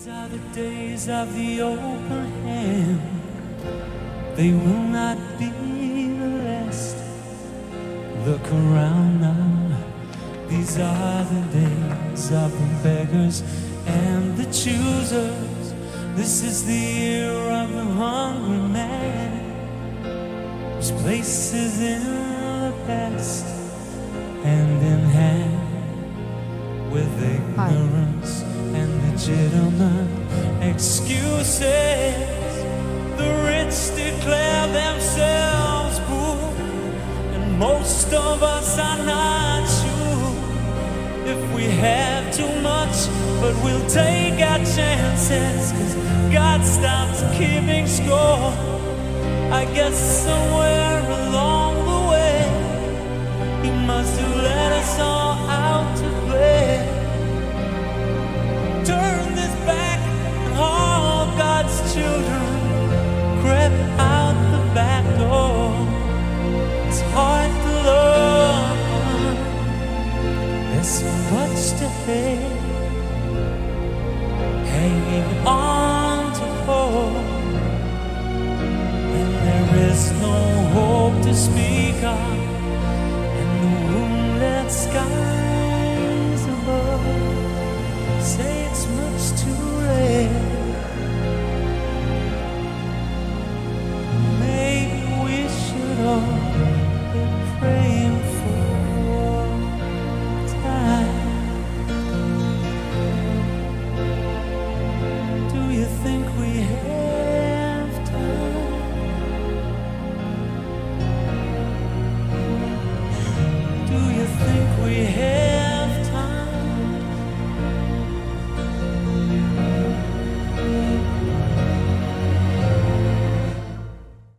These are the days of the open hand. They will not be the last. Look around now. These are the days of the beggars and the choosers. This is the year of the hungry man, whose place is in the past, hand in hand with ignorance and legitimate excuses. The rich declare themselves poor, and most of us are not sure if we have too much, but we'll take our chances, 'cause God stops keeping score. I guess somewhere along the way He must have let us all out to play. Turn this back, and all God's children crept out the back door. It's hard to love, there's so much to hate, hanging on to hope, and there is no hope to speak of, and the moonlit sky